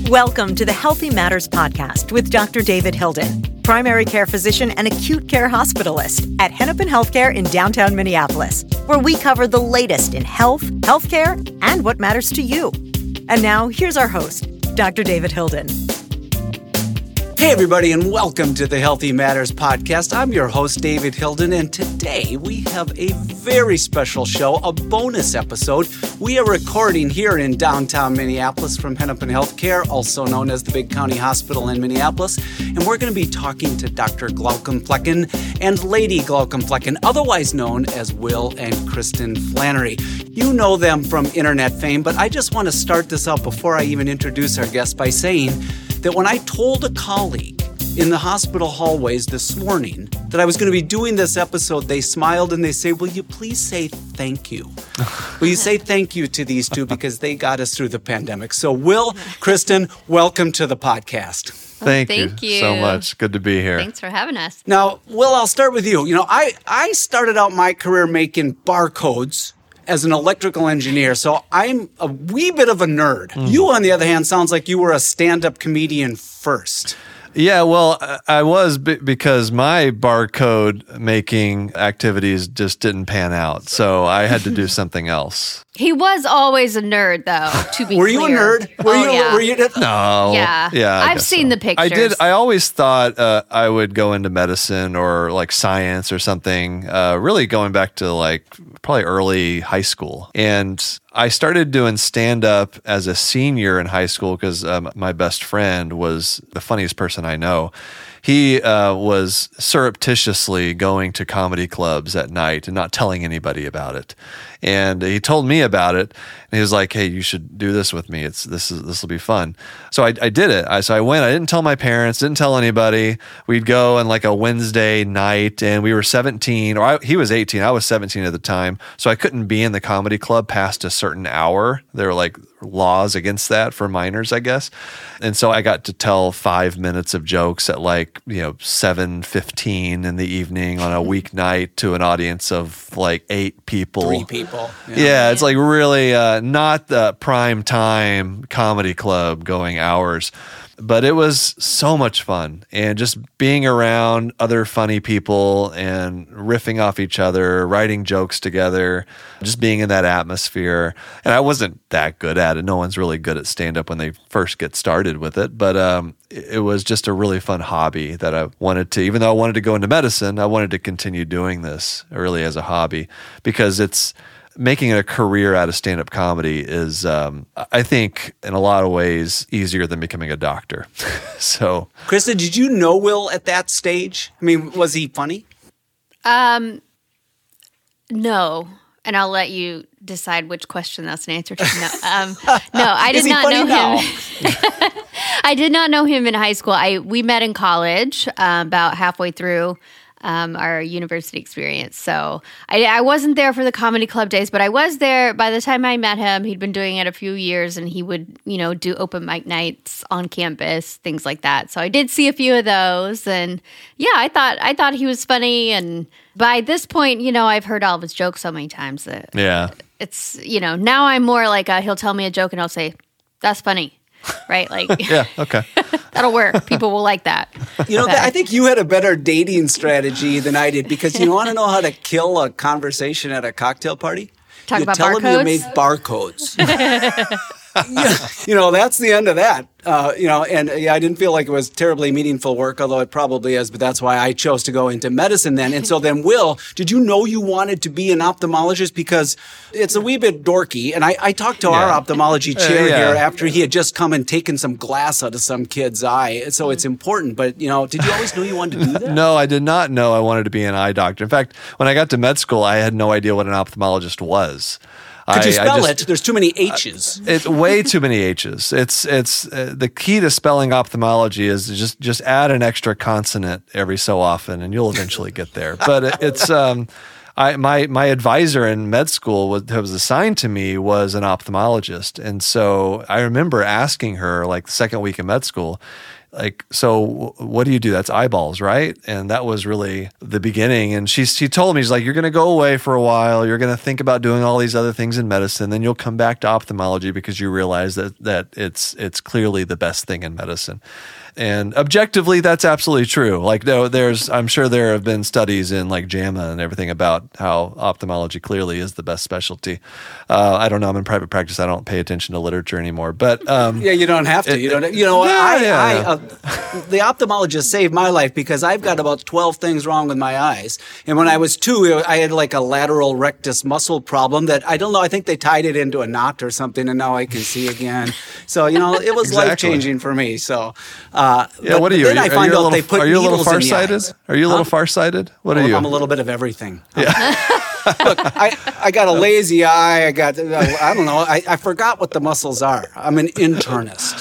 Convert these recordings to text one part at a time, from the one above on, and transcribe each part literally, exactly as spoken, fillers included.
Welcome to the Healthy Matters podcast with Doctor David Hilden, primary care physician and acute care hospitalist at Hennepin Healthcare in downtown Minneapolis, where we cover the latest in health, healthcare, and what matters to you. And now, here's our host, Doctor David Hilden. Hey, everybody, and welcome to the Healthy Matters podcast. I'm your host, David Hilden, and today we have a very special show, a bonus episode. We are recording here in downtown Minneapolis from Hennepin Healthcare, also known as the Big County Hospital in Minneapolis, and we're going to be talking to Doctor Glaucomflecken and Lady Glaucomflecken, otherwise known as Will and Kristen Flannery. You know them from internet fame, but I just want to start this out before I even introduce our guest by saying that when I told a colleague in the hospital hallways this morning that I was going to be doing this episode, they smiled and they say, will you please say thank you? Will you say thank you to these two because they got us through the pandemic? So Will, Kristen, welcome to the podcast. Thank, Thank you, you so much. Good to be here. Thanks for having us. Now, Will, I'll start with you. You know, I, I started out my career making barcodes as an electrical engineer, so I'm a wee bit of a nerd. Mm. You, on the other hand, sounds like you were a stand-up comedian first. Yeah, well, I was b- because my barcode making activities just didn't pan out, so I had to do something else. He was always a nerd, though, to be Were clear. you a nerd? Were oh, you? Yeah. Were you? No. Yeah. Yeah. I I've guess seen so. the pictures. I did. I always thought uh, I would go into medicine or like science or something, uh, really going back to like probably early high school. And I started doing stand-up as a senior in high school because um, my best friend was the funniest person I know. He uh, was surreptitiously going to comedy clubs at night and not telling anybody about it. And he told me about it, and he was like, "Hey, you should do this with me. It's this is this will be fun." So I, I did it. I, so I went. I didn't tell my parents. Didn't tell anybody. We'd go on like a Wednesday night, and we were seventeen, or I, he was eighteen. I was seventeen at the time, so I couldn't be in the comedy club past a certain hour. There were like laws against that for minors, I guess. And so I got to tell five minutes of jokes at like, you know, seven fifteen in the evening on a weeknight to an audience of like eight people. Three people. Yeah, yeah it's like really uh, not the prime time comedy club going hours. But it was so much fun, and just being around other funny people and riffing off each other, writing jokes together, just being in that atmosphere. And I wasn't that good at it. No one's really good at stand-up when they first get started with it. But um, it was just a really fun hobby that I wanted to, even though I wanted to go into medicine, I wanted to continue doing this really as a hobby because it's, making it a career out of stand-up comedy is, um, I think, in a lot of ways, easier than becoming a doctor. So, Kristen, did you know Will at that stage? I mean, was he funny? Um, no. And I'll let you decide which question that's an answer to. No, um, no I did not know now? him. I did not know him in high school. I we met in college, uh, about halfway through Um, our university experience. So I, I wasn't there for the comedy club days, but I was there by the time I met him. He'd been doing it a few years, and he would, you know, do open mic nights on campus, things like that. So I did see a few of those, and yeah, I thought I thought he was funny. And by this point, you know, I've heard all of his jokes so many times that yeah, it's, you know, now I'm more like a, he'll tell me a joke and I'll say, "That's funny." Right? Like, yeah, okay. That'll work. People will like that. You know, I think you had a better dating strategy than I did because you want to know how to kill a conversation at a cocktail party? Talk you about tell barcodes? them you made barcodes. you know, that's the end of that. Uh, you know, and yeah, I didn't feel like it was terribly meaningful work, although it probably is, but that's why I chose to go into medicine then. And so then, Will, did you know you wanted to be an ophthalmologist? Because it's a wee bit dorky. And I, I talked to yeah. our ophthalmology chair uh, yeah. here after he had just come and taken some glass out of some kid's eye. So it's important. But, you know, did you always know you wanted to do that? No, I did not know I wanted to be an eye doctor. In fact, when I got to med school, I had no idea what an ophthalmologist was. Could you spell just, it? There's too many H's. Uh, it's way too many H's. It's it's uh, the key to spelling ophthalmology is just just add an extra consonant every so often, and you'll eventually get there. But it, it's um, I my my advisor in med school was, that was assigned to me was an ophthalmologist, and so I remember asking her like the second week of med school, like, so what do you do? That's eyeballs, right? And that was really the beginning. And she she told me, she's like, you're going to go away for a while. You're going to think about doing all these other things in medicine. Then you'll come back to ophthalmology because you realize that that it's it's clearly the best thing in medicine. And objectively, that's absolutely true. Like, no, there's, I'm sure there have been studies in like JAMA and everything about how ophthalmology clearly is the best specialty. Uh, I don't know. I'm in private practice. I don't pay attention to literature anymore. But um, yeah, you don't have to. It, you don't. You know, yeah, I, yeah, I yeah. Uh, the ophthalmologist saved my life because I've got about twelve things wrong with my eyes. And when I was two, I had like a lateral rectus muscle problem that I don't know. I think they tied it into a knot or something, and now I can see again. So you know, it was Exactly. life changing for me. So. Uh, Yeah, but, what are but you? Then Are I you, find are you a out little, they put are you a little needles in the farsighted? eyes. Are you a little Huh? farsighted? What are Well, you? I'm a little bit of everything. Yeah. Look, I, I got a lazy eye. I got, I don't know. I, I forgot what the muscles are. I'm an internist.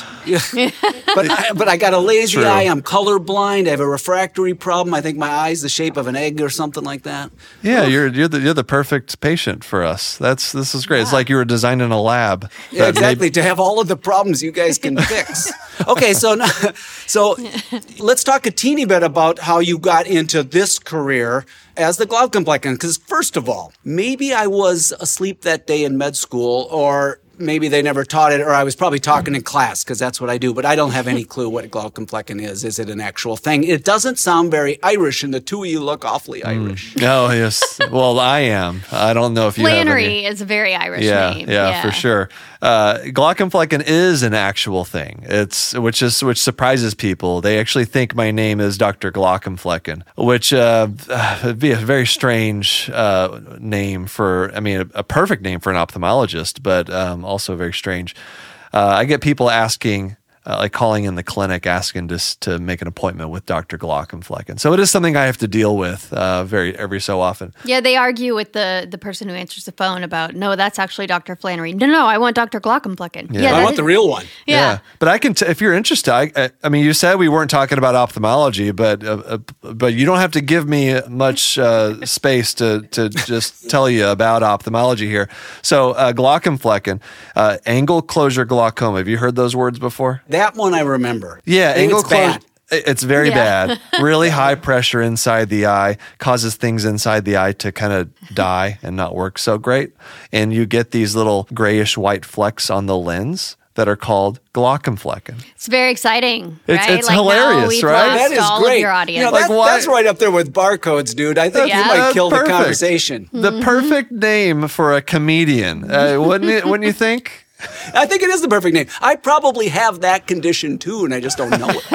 but, I, but I got a lazy True. eye. I'm colorblind. I have a refractory problem. I think my eye's the shape of an egg or something like that. Yeah, you're you're the you're the perfect patient for us. That's this is great. It's like you were designed in a lab. Yeah, that exactly. maybe- To have all of the problems you guys can fix. Okay, so now, so let's talk a teeny bit about how you got into this career as the Glaucomflecken. Because first of all, maybe I was asleep that day in med school, or maybe they never taught it, or I was probably talking in class because that's what I do. But I don't have any clue what Glaucomflecken is. Is it an actual thing? It doesn't sound very Irish, and the two of you look awfully Irish. No, yes. Well, I am. I don't know if you have Flannery any. is a very Irish Yeah, name. yeah, for sure. Uh, Glaucomflecken is an actual thing. It's which is which surprises people. They actually think my name is Doctor Glaucomflecken, which uh, would be a very strange uh, name for. I mean, a, a perfect name for an ophthalmologist, but um, also very strange. Uh, I get people asking. Uh, like calling in the clinic, asking just to make an appointment with Doctor Glaucomflecken. So it is something I have to deal with uh, very every so often. Yeah, they argue with the, the person who answers the phone about, no, that's actually Doctor Flannery. No, no, I want Doctor Glaucomflecken. Yeah. Yeah, I that want is- the real one. Yeah. But I can, t- if you're interested, I, I, I mean, you said we weren't talking about ophthalmology, but uh, uh, but you don't have to give me much uh, space to to just tell you about ophthalmology here. So uh, Glaucomflecken, uh, angle closure glaucoma. Have you heard those words before? That one I remember. Yeah, And angle it's bad. closure. It's very Yeah. bad. Really high pressure inside the eye causes things inside the eye to kind of die and not work so great. And you get these little grayish white flecks on the lens that are called Glaucomflecken. It's very exciting, It's- right? it's like hilarious, now we've right? lost That is all great. of your You audience. know, Like, that- why- that's right up there with barcodes, dude. I think Yeah. you might That's kill the perfect. conversation. The perfect name for a comedian, uh, wouldn't it? Wouldn't you think? I think it is the perfect name. I probably have that condition too, and I just don't know it.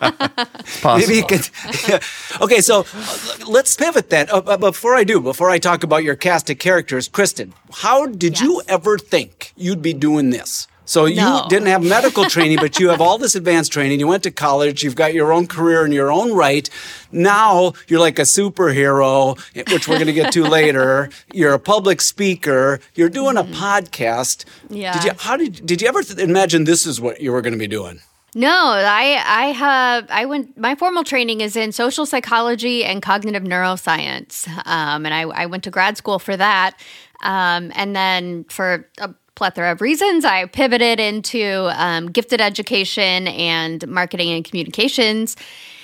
It's possible. Maybe you could. Okay, so uh, let's pivot then. Uh, but before I do, before I talk about your cast of characters, Kristen, how did you Yes. ever think you'd be doing this? So you No. didn't have medical training, but you have all this advanced training. You went to college. You've got your own career in your own right. Now you're like a superhero, which we're going to get to later. You're a public speaker. You're doing a podcast. Yeah. Did you? How did? Did you ever th- imagine this is what you were going to be doing? No, I I have I went. My formal training is in social psychology and cognitive neuroscience, um, and I, I went to grad school for that, um, and then for a plethora of reasons, I pivoted into um, gifted education and marketing and communications.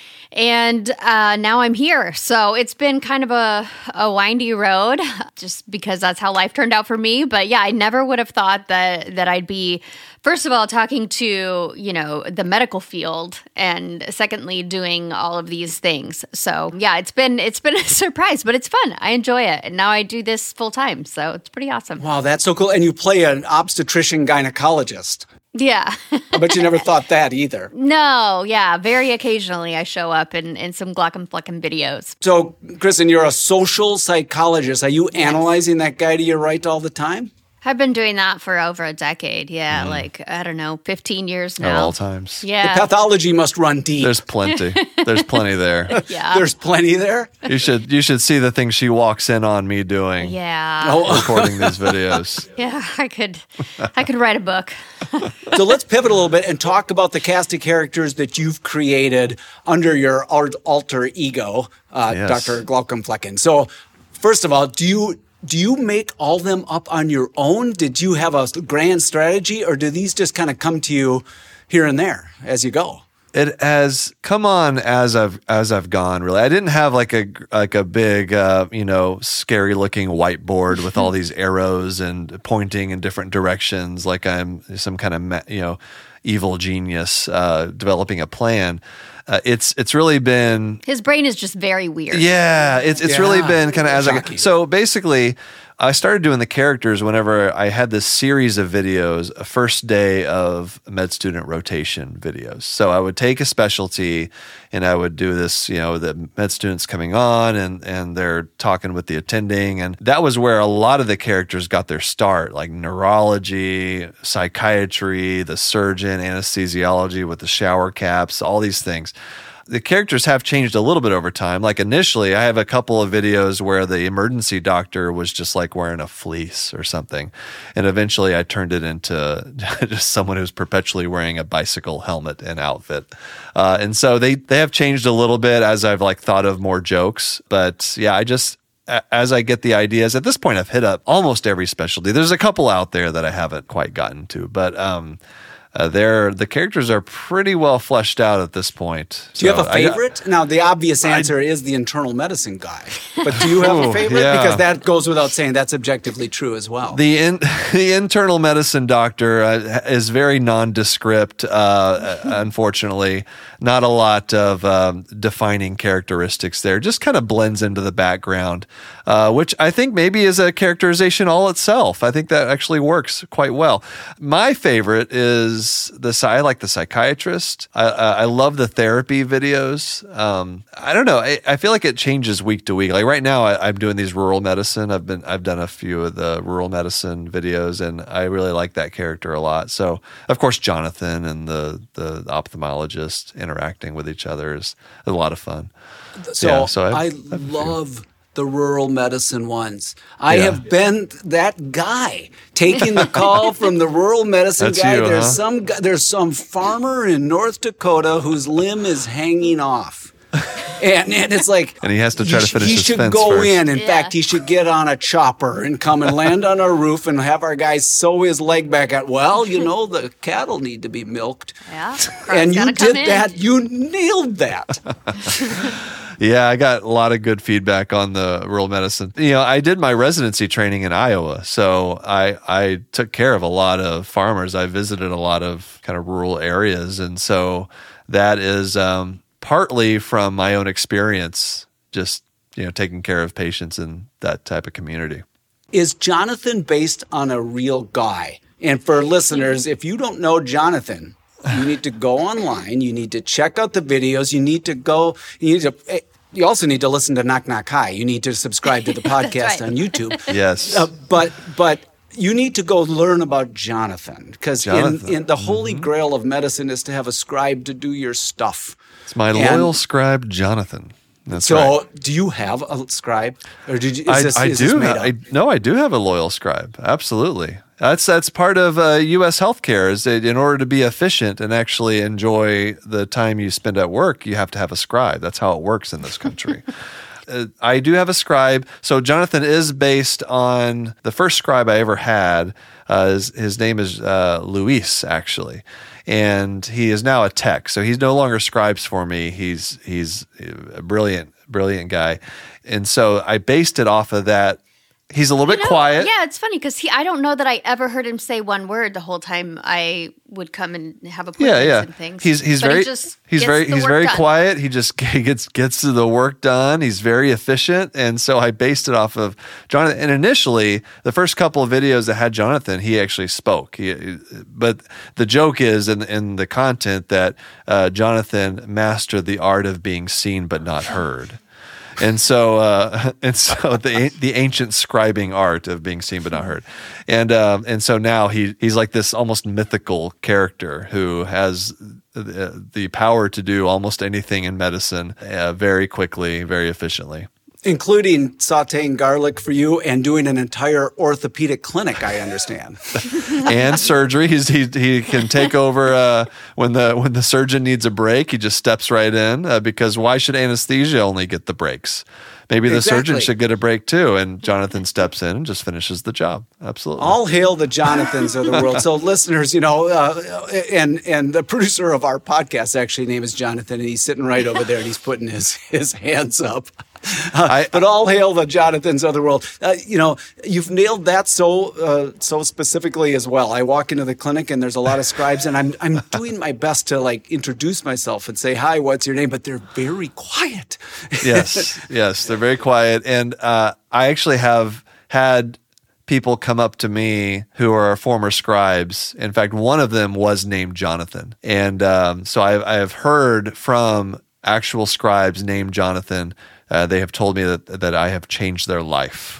And uh, now I'm here. So it's been kind of a, a windy road just because that's how life turned out for me. But yeah, I never would have thought that that I'd be, first of all, talking to, you know, the medical field, and secondly, doing all of these things. So yeah, it's been it's been a surprise, but it's fun. I enjoy it. And now I do this full time. So it's pretty awesome. Wow, that's so cool. And you play an obstetrician gynecologist. Yeah. I bet you never thought that either. No, yeah. Very occasionally I show up in, in some Glaucomflecken videos. So, Kristen, you're a social psychologist. Are you analyzing that guy to your right all the time? I've been doing that for over a decade. Yeah, like, I don't know, fifteen years At now. all times. Yeah. Pathology must run deep. There's plenty. There's plenty there. yeah. There's plenty there. You should you should see the things she walks in on me doing. yeah. Oh, Recording these videos. Yeah, I could I could write a book. so let's pivot a little bit and talk about the cast of characters that you've created under your alt- alter ego, uh, Yes. Doctor Glaucomflecken. So, first of all, do you do you make all them up on your own? Did you have a grand strategy, or do these just kind of come to you here and there as you go? It has come on as I've as I've gone. Really, I didn't have like a like a big uh, you know scary looking whiteboard with all these arrows and pointing in different directions, like I'm some kind of you know evil genius uh, developing a plan. Uh, it's it's really been his brain is just very weird. Yeah, it's it's yeah. really been kind of as Shocking. I so basically. I started doing the characters whenever I had this series of videos, a first day of med student rotation videos. So I would take a specialty and I would do this, you know, the med students coming on and, and they're talking with the attending. And that was where a lot of the characters got their start, like neurology, psychiatry, the surgeon, anesthesiology with the shower caps, all these things. The characters have changed a little bit over time. Like initially, I have a couple of videos where the emergency doctor was just like wearing a fleece or something. And eventually I turned it into just someone who's perpetually wearing a bicycle helmet and outfit. Uh, and so they, they have changed a little bit as I've like thought of more jokes. But yeah, I just, as I get the ideas, at this point I've hit up almost every specialty. There's a couple out there that I haven't quite gotten to, but um, Uh, they're the characters are pretty well fleshed out at this point. Do you So have a I- favorite? now, the obvious answer is the internal medicine guy. But do you have a Ooh, favorite? yeah. Because that goes without saying. That's objectively true as well. The in, the internal medicine doctor uh, is very nondescript. Uh, unfortunately, not a lot of um, defining characteristics there. Just kind of blends into the background, uh, which I think maybe is a characterization all itself. I think that actually works quite well. My favorite is the I like the psychiatrist. I, uh, I love the therapy videos. Um, I don't know. I, I feel like it changes week to week. Like right now, I, I'm doing these rural medicine. I've been I've done a few of the rural medicine videos, and I really like that character a lot. So of course, Jonathan and the the ophthalmologist interacting with each other is a lot of fun. So, Yeah, so I've- I I've a few. love the rural medicine ones. I Yeah. have been that guy taking the call from the rural medicine That's guy. you, there's huh? some guy, there's some farmer in North Dakota whose limb is hanging off. And, and it's like, And he has to try to sh- finish he his should fence go first. in. In Yeah. fact, he should get on a chopper and come and land on our roof and have our guys sew his leg back out. Well, you know, the cattle need to be milked. Yeah. And Crowd's you gotta come did in. that. You nailed that. Yeah, I got a lot of good feedback on the rural medicine. You know, I did my residency training in Iowa, so I I took care of a lot of farmers. I visited a lot of kind of rural areas, and so that is um, partly from my own experience, just you know, taking care of patients in that type of community. Is Jonathan based on a real guy? And for listeners, if you don't know Jonathan, you need to go online. You need to check out the videos. You need to go. You need to. You also need to listen to Knock Knock Hi. You need to subscribe to the podcast right. on YouTube. Yes. Uh, but but you need to go learn about Jonathan because in, Jonathan. in the holy grail of medicine is to have a scribe to do your stuff. It's my And loyal scribe, Jonathan. That's So right. do you have a scribe, or did you? Is I, this, I is do. This made ha- up? I, no, I do have a loyal scribe. Absolutely. That's that's part of uh, U S healthcare. Is that in order to be efficient and actually enjoy the time you spend at work, you have to have a scribe. That's how it works in this country. uh, I do have a scribe. So Jonathan is based on the first scribe I ever had. Uh, his, his name is uh, Luis, actually. And he is now a tech. So he's no longer scribes for me. He's he's a brilliant, brilliant guy. And so I based it off of that. He's a little bit You know, quiet. Yeah, it's funny because he. I don't know that I ever heard him say one word the whole time I would come and have appointments Yeah, yeah. and things. He's he's But very he just he's gets very the he's work very done. quiet. He just gets gets to the work done. He's very efficient, and so I based it off of Jonathan. And initially, the first couple of videos that had Jonathan, he actually spoke. He, but the joke is in in the content that uh, Jonathan mastered the art of being seen but not heard. And so, uh, and so the the ancient scribing art of being seen but not heard, and um, and so now he he's like this almost mythical character who has the, the power to do almost anything in medicine uh, very quickly, very efficiently. Including sauteing garlic for you and doing an entire orthopedic clinic, I understand. And surgery. He's, he he can take over uh, when the when the surgeon needs a break. He just steps right in uh, because why should anesthesia only get the breaks? maybe the exactly. surgeon should get a break too. And Jonathan steps in and just finishes the job. Absolutely. All hail the Jonathans of the world. So listeners, you know, uh, and and the producer of our podcast, actually, name is Jonathan, and he's sitting right over there and he's putting his, his hands up. Uh, I, but all hail the Jonathans of the world. Uh, you know, you've nailed that so uh, so specifically as well. I walk into the clinic and there's a lot of scribes, and I'm I'm doing my best to like introduce myself and say, hi, what's your name? But they're very quiet. Yes, yes, they're very quiet. And uh, I actually have had people come up to me who are former scribes. In fact, one of them was named Jonathan. And um, so I, I have heard from actual scribes named Jonathan. Uh, they have told me that that I have changed their life.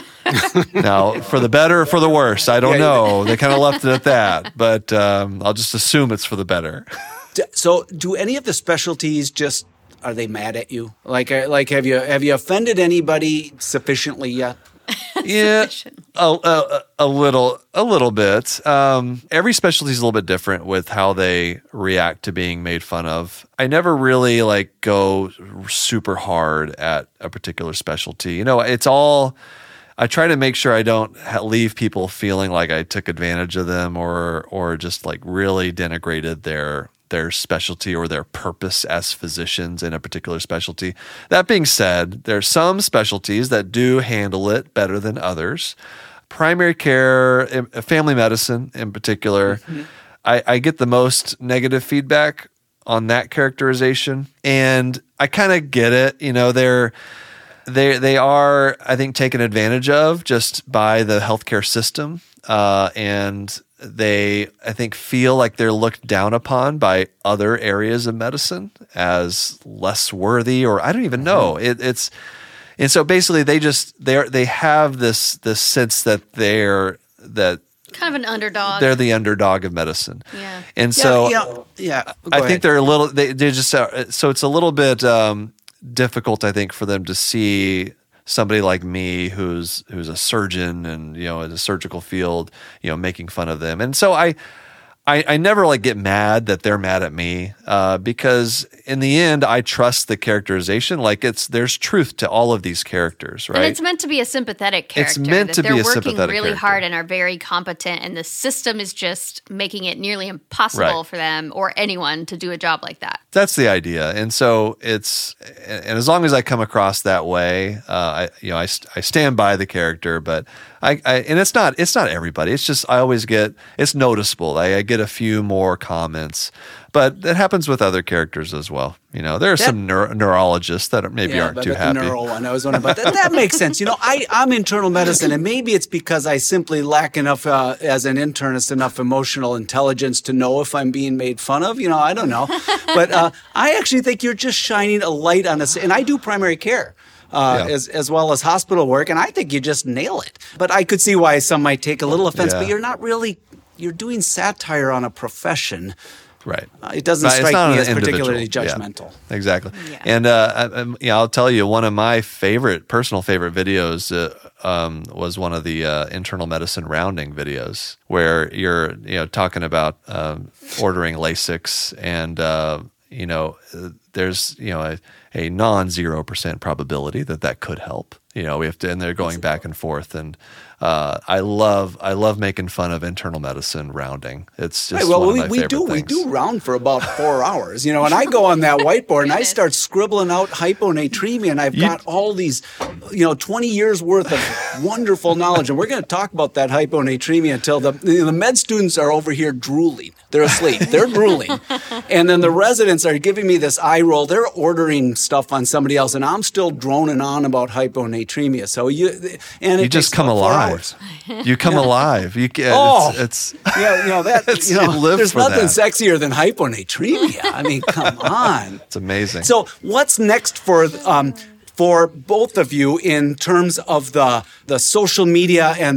Now, for the better or for the worse, I don't yeah, know. They kind of left it at that, but um, I'll just assume it's for the better. So, do any of the specialties just are they mad at you? Like, like have you have you offended anybody sufficiently yet? Yeah, a, a, a little, a little bit. Um, every specialty is a little bit different with how they react to being made fun of. I never really like go super hard at a particular specialty. You know, it's all. I try to make sure I don't ha- leave people feeling like I took advantage of them or or just like really denigrated their their specialty or their purpose as physicians in a particular specialty. That being said, there are some specialties that do handle it better than others. Primary care, family medicine in particular, mm-hmm. I, I get the most negative feedback on that characterization, and I kind of get it. You know, they're they they are, I think, taken advantage of just by the healthcare system, uh, and they, I think, feel like they're looked down upon by other areas of medicine as less worthy, or I don't even know. It, it's and so basically they just they they have this this sense that they're that kind of an underdog. They're the underdog of medicine. Yeah, and so yeah, yeah, yeah. I ahead. think they're a little. They they just uh, so it's a little bit um, difficult, I think, for them to see somebody like me who's who's a surgeon and, you know, in a surgical field, you know, making fun of them. And so I I, I never like get mad that they're mad at me uh, because in the end, I trust the characterization. Like it's there's truth to all of these characters, right? And it's meant to be a sympathetic character. It's meant that to be a they're working sympathetic really character. hard and are very competent, and the system is just making it nearly impossible Right. for them or anyone to do a job like that. That's the idea. And so it's, and as long as I come across that way, uh, I, you know, I, st- I stand by the character, but I, I, and it's not, it's not everybody. It's just, I always get, it's noticeable. I, I get a few more comments, but that happens with other characters as well. You know, there are That- some neuro- neurologists that are, maybe Yeah, aren't but too the happy. neuro one, I was wondering about that. That makes sense. You know, I, I'm internal medicine, and maybe it's because I simply lack enough, uh, as an internist, enough emotional intelligence to know if I'm being made fun of. You know, I don't know. But uh, I actually think you're just shining a light on us. And I do primary care. Uh, Yeah. as as well as hospital work, and I think you just nail it. But I could see why some might take a little offense, Yeah. but you're not really, you're doing satire on a profession. Right. Uh, it doesn't But it's strike not me an as particularly individual. Yeah, judgmental. exactly. Yeah. And uh, I, I, yeah, I'll tell you, one of my favorite, personal favorite videos uh, um, was one of the uh, internal medicine rounding videos where you're, you know, talking about um, ordering Lasix and, uh, you know, uh, there's, you know, a, a non-zero percent probability that that could help. You know, we have to, and they're going back and forth. And uh, I love, I love making fun of internal medicine rounding. It's just Right, well, one of we, my we favorite do we things. do round for about four hours, you know, and I go on that whiteboard and I start scribbling out hyponatremia, and I've got all these, you know, twenty years worth of wonderful knowledge, and we're going to talk about that hyponatremia until the the med students are over here drooling. They're asleep. They're drooling, and then the residents are giving me this eye roll. They're ordering stuff on somebody else, and I'm still droning on about hyponatremia. So you and it You just takes come about four alive. hours. You come alive. You get, Oh. it's, it's Yeah, you know that. It's- You know, you live there's for nothing that. sexier than hyponatremia. I mean, come on. it's amazing. So, what's next for um, for both of you in terms of the the social media and the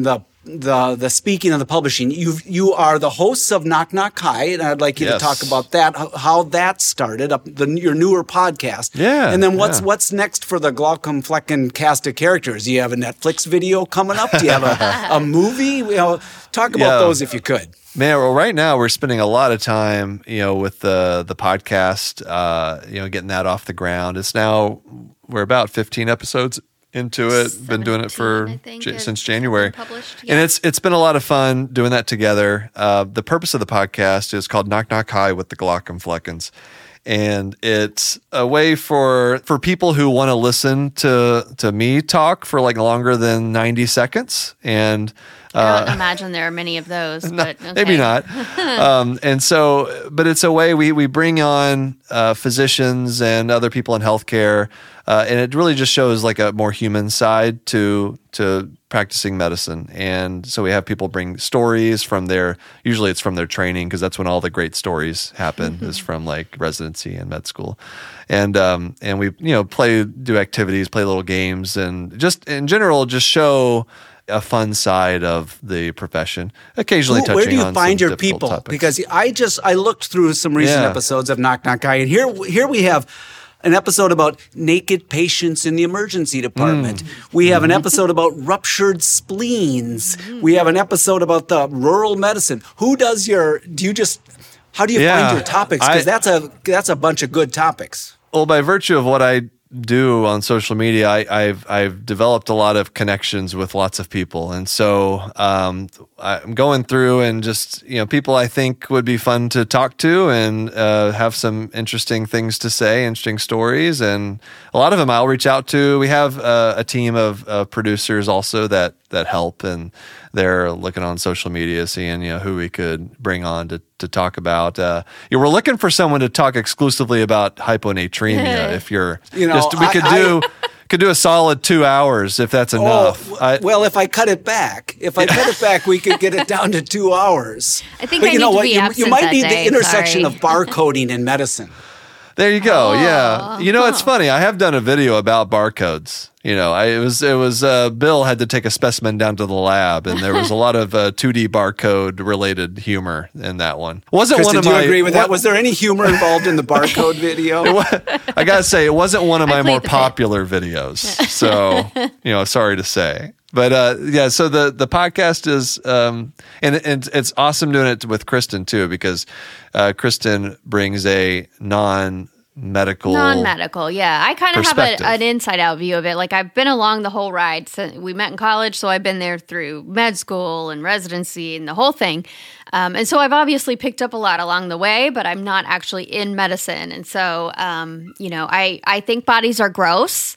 the the speaking of the publishing, you you are the hosts of Knock Knock High, and I'd like you Yes. to talk about that, how, how that started, up the, your newer podcast. Yeah, and then what's yeah. what's next for the Glaucom Flecken cast of characters? Do you have a Netflix video coming up? Do you have a, a movie? You know, talk about Yeah. those if you could. Man, well, right now we're spending a lot of time, you know, with the the podcast, uh, you know, getting that off the ground. It's now we're about fifteen episodes into it. Been doing it for I think, j- it's since January, been published, and yeah. it's it's been a lot of fun doing that together. Uh, the purpose of the podcast is called Knock Knock High with the Glaucom Fleckens. And it's a way for for people who want to listen to to me talk for like longer than ninety seconds. And I don't imagine there are many of those, but okay. maybe not. um, and so, but it's a way we we bring on uh, physicians and other people in healthcare, uh, and it really just shows like a more human side to to practicing medicine. And so we have people bring stories from their, usually it's from their training, because that's when all the great stories happen is from like residency and med school. And um, and we you know play do activities, play little games, and just in general just show a fun side of the profession, occasionally Who- touching on Where do you some find your difficult people? topics. Because I just I looked through some recent Yeah. episodes of Knock Knock High, and here here we have an episode about naked patients in the emergency department. Mm. We have an Mm-hmm. episode about ruptured spleens. We have an episode about the rural medicine. Who does your? Do you just? How do you Yeah, find your topics? Because I- that's a that's a bunch of good topics. Well, by virtue of what I do on social media, I, I've I've developed a lot of connections with lots of people, and so um, I'm going through and just you know people I think would be fun to talk to and uh, have some interesting things to say, interesting stories, and a lot of them I'll reach out to. We have uh, a team of uh, producers also that that help, and they're looking on social media, seeing you know who we could bring on to to talk about. Uh, you know, we're looking for someone to talk exclusively about hyponatremia. If you're, You know, just we I- could I- do could do a solid two hours if that's enough. Oh, I- well, if I cut it back, if I cut it back, we could get it down to two hours. I think but I you need know to what? be You, you absent might that need day, the intersection sorry. of barcoding in medicine. There you go. Oh, yeah. You know, it's funny. I have done a video about barcodes. You know, I, it was, it was, uh, Bill had to take a specimen down to the lab, and there was a lot of uh, two D barcode related humor in that one. Wasn't Kristen, one of do you my, agree with what- that? Was there any humor involved in the barcode video? I gotta say, it wasn't one of I my played more the bit. popular videos. So, you know, sorry to say. But uh, yeah, so the, the podcast is, um, and, and it's awesome doing it with Kristen too, because uh, Kristen brings a non medical. Non-medical, yeah. I kind of have perspective. a, an inside-out view of it. Like I've been along the whole ride. So we met in college, so I've been there through med school and residency and the whole thing. Um, and so I've obviously picked up a lot along the way, but I'm not actually in medicine. And so, um, you know, I, I think bodies are gross.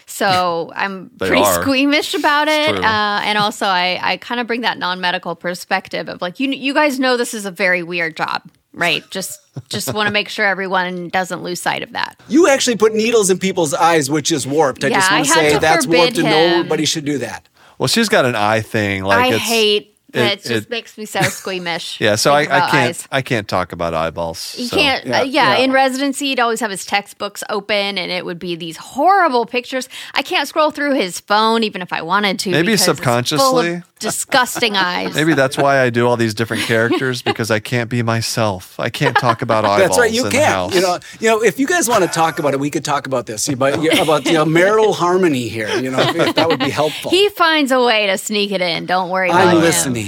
So I'm They pretty are. squeamish about It's it. true. Uh, and also I, I kind of bring that non-medical perspective of like, you you guys know this is a very weird job, right? Just just want to make sure everyone doesn't lose sight of that. You actually put needles in people's eyes, which is warped. I Yeah, just want I to had say to that's forbid warped, and him. nobody should do that. Well, she's got an eye thing. Like I it's, hate that. It, it- just it- makes me so squeamish. Yeah, so I, Think I about can't eyes. I can't talk about eyeballs. You so. can't. Yeah, uh, yeah, yeah. in residency, he'd always have his textbooks open, and it would be these horrible pictures. I can't scroll through his phone, even if I wanted to. Maybe because it's full of subconsciously. disgusting eyes. Maybe that's why I do all these different characters, because I can't be myself. I can't talk about eyeballs That's right. You in the can't. house. You know. You know. If you guys want to talk about it, we could talk about this about about you know, marital harmony here. You know, if, if that would be helpful. He finds a way to sneak it in. Don't worry about I'm him. listening.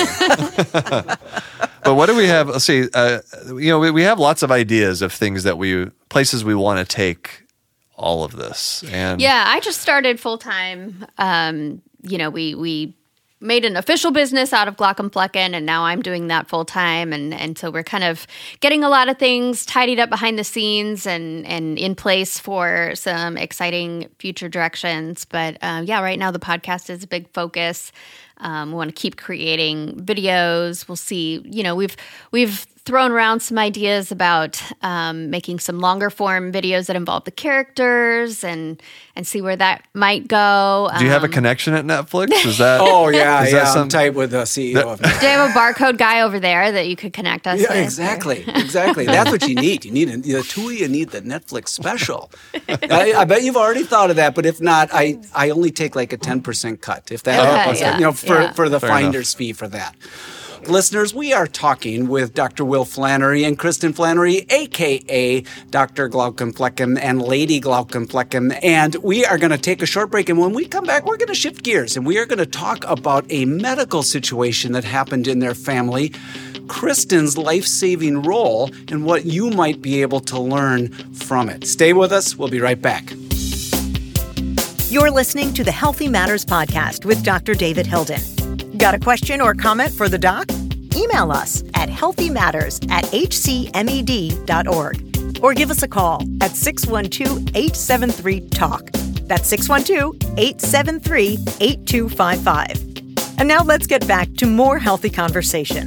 But what do we have? Let's see. Uh, you know, we, we have lots of ideas of things that we places we want to take all of this. And Yeah, I just started full time. Um, you know, we we made an official business out of Glaucom Flecken, and now I'm doing that full time. And and so we're kind of getting a lot of things tidied up behind the scenes and and in place for some exciting future directions. But um, yeah, right now the podcast is a big focus. Um, we want to keep creating videos. We'll see. You know, we've we've thrown around some ideas about um, making some longer form videos that involve the characters and and see where that might go. do you have a Um, connection at Netflix? Is that? Oh yeah, Is that yeah. I'm some- tight with the C E O of Do you have a barcode guy over there that you could connect us Yeah, with? exactly, exactly. That's what you need. You need a, the two of you need the Netflix special. I, I bet you've already thought of that, but if not, I, I only take like a ten percent cut. If that Okay, happens, yeah, you know, for for, Yeah. for the Fair finder's enough. fee for that. Listeners, we are talking with Doctor Will Flannery and Kristen Flannery, a k a. Doctor Glaucom Fleckem and Lady Glaucom Fleckem. And we are going to take a short break. And when we come back, we're going to shift gears and we are going to talk about a medical situation that happened in their family, Kristen's life-saving role, and what you might be able to learn from it. Stay with us. We'll be right back. You're listening to the Healthy Matters podcast with Doctor David Hilden. Got a question or comment for the doc? Email us at healthymatters at h c med dot org or give us a call at six one two, eight seven three, talk. That's six one two, eight seven three, eight two five five. And now let's get back to more healthy conversation.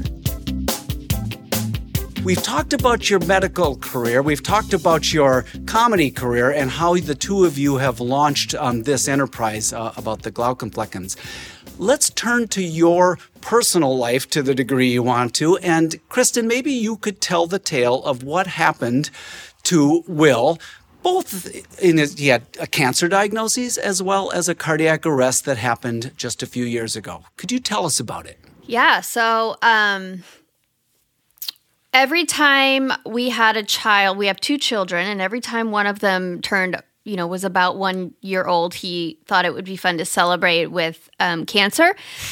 We've talked about your medical career. We've talked about your comedy career and how the two of you have launched um, this enterprise uh, about the Glaucom Fleckems. Let's turn to your personal life to the degree you want to. And Kristen, maybe you could tell the tale of what happened to Will, both in his, he had a cancer diagnosis as well as a cardiac arrest that happened just a few years ago. Could you tell us about it? Yeah. So um, every time we had a child, we have two children, and every time one of them turned, you know, was about one year old, he thought it would be fun to celebrate with um, cancer.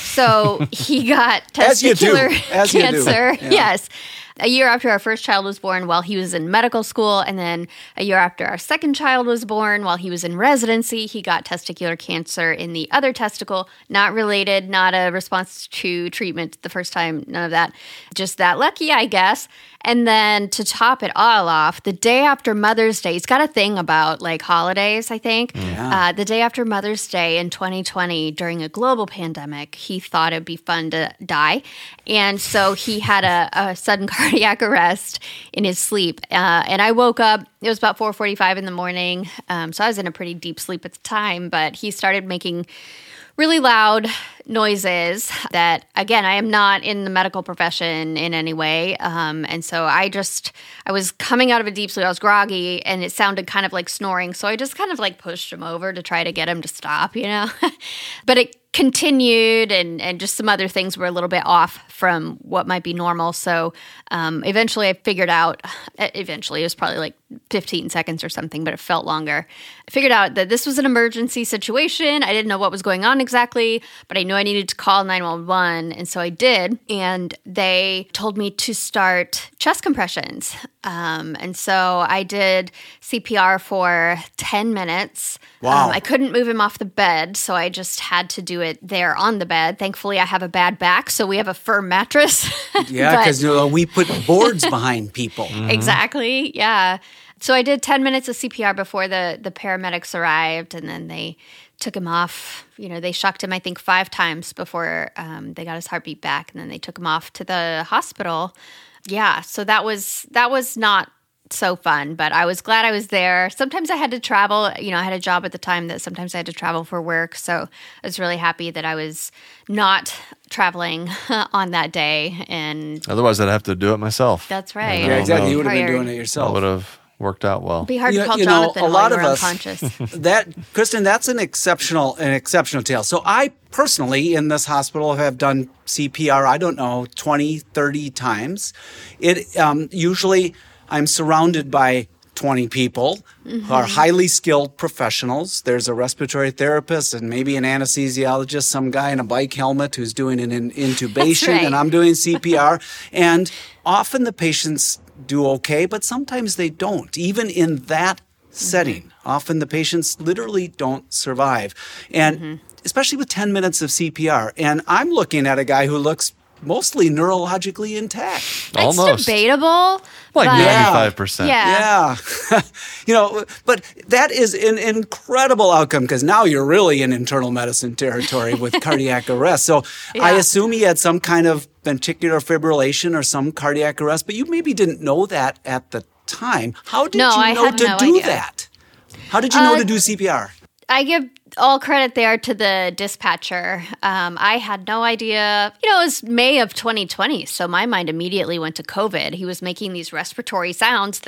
So he got As you do. testicular As you do. cancer. Yeah. Yes. A year after our first child was born, while he was in medical school, and then a year after our second child was born, while he was in residency, he got testicular cancer in the other testicle. Not related, not a response to treatment the first time, none of that. Just that lucky, I guess. And then to top it all off, the day after Mother's Day, he's got a thing about like holidays, I think. Yeah. Uh, the day after Mother's Day in twenty twenty, during a global pandemic, he thought it'd be fun to die. And so he had a, a sudden cardiac arrest in his sleep. Uh, and I woke up, it was about four forty-five in the morning. Um, so I was in a pretty deep sleep at the time, but he started making really loud noises that, again, I am not in the medical profession in any way. Um, and so I just, I was coming out of a deep sleep. I was groggy and it sounded kind of like snoring. So I just kind of like pushed him over to try to get him to stop, you know. But it continued, and, and just some other things were a little bit off from what might be normal. So um, eventually I figured out, eventually it was probably like fifteen seconds or something, but it felt longer. I figured out that this was an emergency situation. I didn't know what was going on exactly, but I knew I needed to call nine one one. And so I did. And they told me to start chest compressions. Um, and so I did C P R for ten minutes. Wow. Um, I couldn't move him off the bed, so I just had to do it there on the bed. Thankfully, I have a bad back, so we have a firm mattress. Yeah, But- because uh, we put boards behind people. Exactly. Yeah. So I did ten minutes of C P R before the, the paramedics arrived, and then they took him off. You know, they shocked him, I think, five times before um, they got his heartbeat back, and then they took him off to the hospital. Yeah. So that was that was not so fun, but I was glad I was there. Sometimes I had to travel. You know, I had a job at the time that sometimes I had to travel for work. So I was really happy that I was not traveling on that day. And Otherwise, I'd have to do it myself. that's right. Yeah, exactly. You would have been Tired. doing it That yourself. would have worked out well. It'd be hard You- to call you know, Jonathan a while lot you of were us- unconscious. That, Kristen, that's an exceptional, an exceptional tale. So I personally in this hospital have done C P R, I don't know, twenty, thirty times. It um, usually I'm surrounded by twenty people who are highly skilled professionals. There's a respiratory therapist and maybe an anesthesiologist, some guy in a bike helmet who's doing an in- intubation, right. and I'm doing C P R. And often the patients do okay, but sometimes they don't. Even in that setting, often the patients literally don't survive. And especially with ten minutes of C P R. And I'm looking at a guy who looks mostly neurologically intact. Almost. It's debatable. Like but- ninety-five percent. Yeah. Yeah. You know, but that is an incredible outcome because now you're really in internal medicine territory with cardiac arrest. So I Yeah. assume he had some kind of ventricular fibrillation or some cardiac arrest, but you maybe didn't know that at the time. How did No, you I know had to no do idea. that? How did you know Uh, to do C P R? I give all credit there to the dispatcher. Um, I had no idea. You know, it was May of twenty twenty, so my mind immediately went to COVID. He was making these respiratory sounds that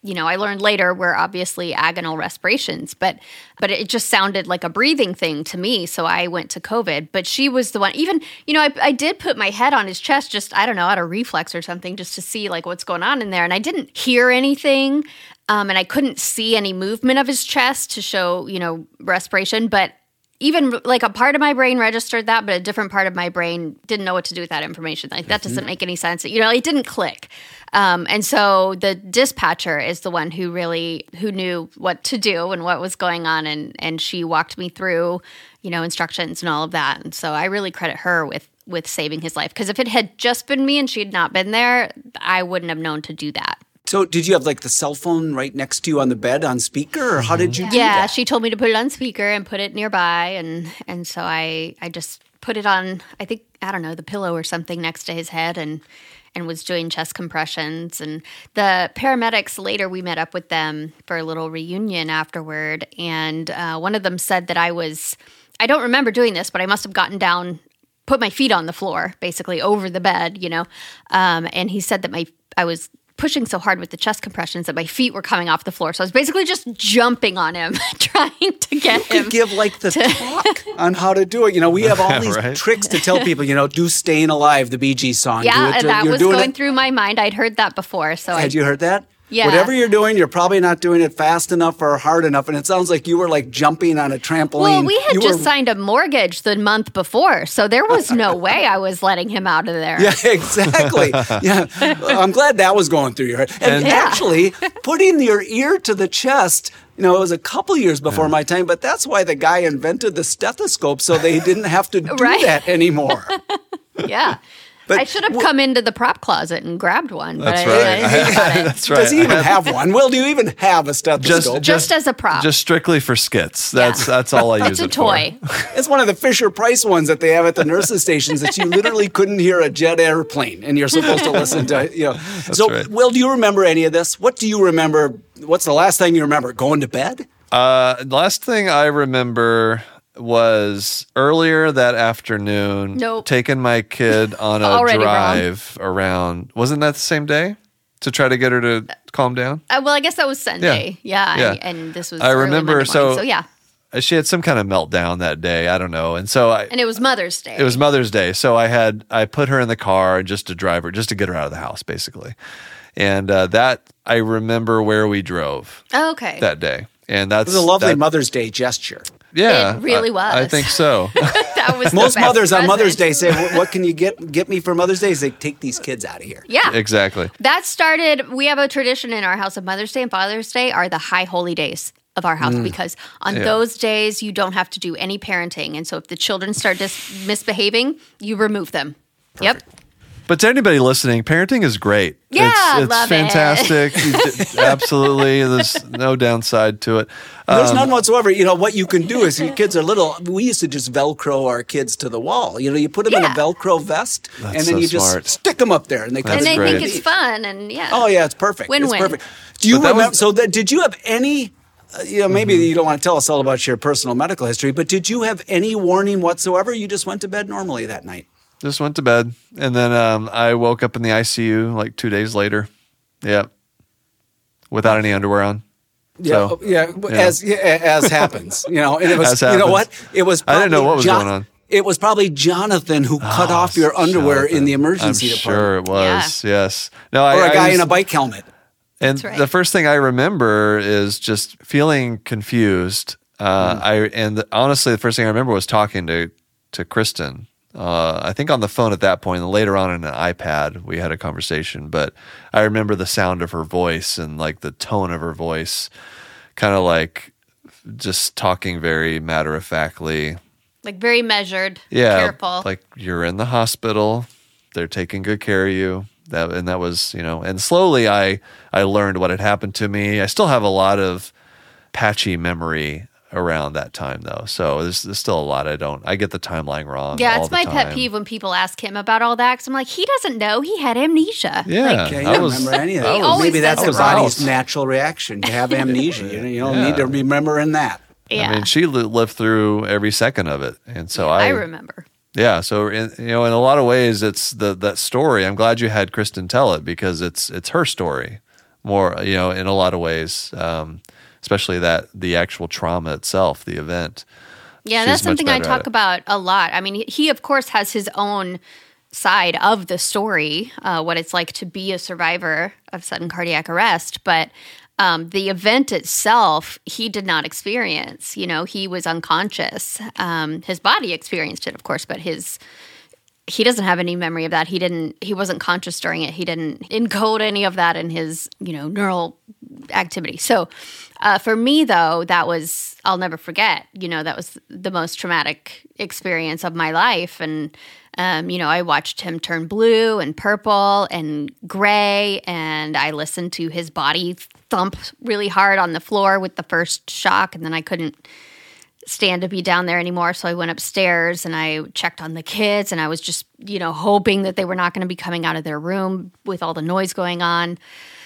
you know, I learned later were obviously agonal respirations, but but it just sounded like a breathing thing to me. So I went to COVID. But she was the one, even, you know, I, I did put my head on his chest, just, I don't know, out of reflex or something, just to see like what's going on in there. And I didn't hear anything. Um, and I couldn't see any movement of his chest to show, you know, respiration. But even like a part of my brain registered that, but a different part of my brain didn't know what to do with that information. Like that doesn't make any sense. You know, it didn't click. Um, and so the dispatcher is the one who really, who knew what to do and what was going on. And, and she walked me through, you know, instructions and all of that. And so I really credit her with, with saving his life. Because if it had just been me and she had not been there, I wouldn't have known to do that. So did you have like the cell phone right next to you on the bed on speaker, or how did you do yeah, that? She told me to put it on speaker and put it nearby. And, and so I, I just put it on, I think, I don't know, the pillow or something next to his head and and was doing chest compressions. And the paramedics, later we met up with them for a little reunion afterward. And uh, one of them said that I was, I don't remember doing this, but I must have gotten down, put my feet on the floor, basically over the bed, you know. Um, and he said that my I was pushing so hard with the chest compressions that my feet were coming off the floor. So I was basically just jumping on him, trying to get you him. Could give like the to- talk on how to do it. You know, we have all these right? tricks to tell people, you know, do Staying Alive, the Bee Gees song. Yeah, do it, and that you're was doing going it. through my mind. I'd heard that before. So Had I, you heard that? Yeah. Whatever you're doing, you're probably not doing it fast enough or hard enough. And it sounds like you were like jumping on a trampoline. Well, we had you just were... signed a mortgage the month before, so there was no way I was letting him out of there. Yeah, exactly. Yeah, I'm glad that was going through your head. And Yeah. actually, putting your ear to the chest, you know, it was a couple years before yeah. my time, but that's why the guy invented the stethoscope, so they didn't have to do Right? that anymore. Yeah. But I should have wh- come into the prop closet and grabbed one. But That's I, right. I didn't think about it. That's right. Does he even I have- have one? Will, do you even have a stethoscope? Just as a prop. Just strictly for skits. That's Yeah. that's all I use It's a it toy. for. It's one of the Fisher Price ones that they have at the nurses' stations that you literally couldn't hear a jet airplane, and you're supposed to listen to. You know. So, right. Will, do you remember any of this? What do you remember? What's the last thing you remember? Going to bed? Uh, last thing I remember was earlier that afternoon. Nope. Taking my kid on a Already drive around. Wasn't that the same day? To try to get her to calm down. Uh, well, I guess that was Sunday. Yeah. Yeah. I, and this was I early remember. Monday morning, So, so yeah. she had some kind of meltdown that day. I don't know, and so I. And it was Mother's Day. It was Mother's Day, so I had I put her in the car just to drive her, just to get her out of the house, basically. And uh, that I remember where we drove Oh, okay. that day, and that's It was a lovely that, Mother's Day gesture. Yeah, It really I- was. I think so. that was the Most best mothers on present. Mother's Day say, "What what can you get get me for Mother's Day?" Is they take these kids out of here. Yeah. Exactly. That started, we have a tradition in our house of Mother's Day and Father's Day are the high holy days of our house because on Yeah. those days you don't have to do any parenting. And so if the children start dis- misbehaving, you remove them. Yep. But to anybody listening, parenting is great. Yeah, it's, it's love it. fantastic. You d- absolutely, there's no downside to it. There's Um, none whatsoever. You know, what you can do is your kids are little. We used to just Velcro our kids to the wall. You know, you put them in a Yeah. Velcro vest That's and then so you just smart. stick them up there and they come That's and they great. think it's fun and yeah. Oh, yeah, it's perfect. Win-win. It's perfect. Do you But that remember? was- so, that, did you have any? Uh, you know, maybe Mm-hmm. you don't want to tell us all about your personal medical history, but did you have any warning whatsoever? You just went to bed normally that night. Just went to bed, and then um, I woke up in the I C U like two days later. Yep, without any underwear on. Yeah, So, yeah, as yeah, as happens, you know. And it was, As you know happens. what? It was. I didn't know probably what was Jon- going on. It was probably Jonathan who cut Oh, off your underwear in the emergency I'm department, sure it was. Yes. No, I, or a I guy was- in a bike helmet. And That's right. the first thing I remember is just feeling confused. Uh, I and the, honestly, the first thing I remember was talking to to Kristen. Uh, I think on the phone at that point, and later on in an iPad, we had a conversation. But I remember the sound of her voice and like the tone of her voice, kind of like just talking very matter of factly. Like very measured, Yeah, careful. like you're in the hospital, they're taking good care of you. That and that was, you know, and slowly I I learned what had happened to me. I still have a lot of patchy memory around that time though. So there's, there's still a lot I don't. I get the timeline wrong. yeah, all it's the my time. pet peeve when people ask him about all that because I'm like, he doesn't know he had amnesia. Yeah, Like, Okay, you I don't was- remember any of I that. He always Maybe that's says the it wrong. body's natural reaction to have amnesia. You know, you don't Yeah. need to remember in that. yeah. I mean, she li- lived through every second of it, and so I, I remember. Yeah, so in, you know, in a lot of ways, it's the that story. I'm glad you had Kristen tell it because it's it's her story more, you know, in a lot of ways, um, especially that the actual trauma itself, the event. Yeah, She's that's something I much better talk at it. about a lot. I mean, he, of course, has his own side of the story, uh, what it's like to be a survivor of sudden cardiac arrest. But um, the event itself, he did not experience. You know, he was unconscious. Um, his body experienced it, of course, but his he doesn't have any memory of that. He didn't. He wasn't conscious during it. He didn't encode any of that in his, you know, neural activity. So uh, for me, though, that was, I'll never forget. You know, that was the most traumatic experience of my life. And, um, you know, I watched him turn blue and purple and gray, and I listened to his body thump really hard on the floor with the first shock, and then I couldn't stand to be down there anymore. So I went upstairs and I checked on the kids, and I was just, you know, hoping that they were not going to be coming out of their room with all the noise going on.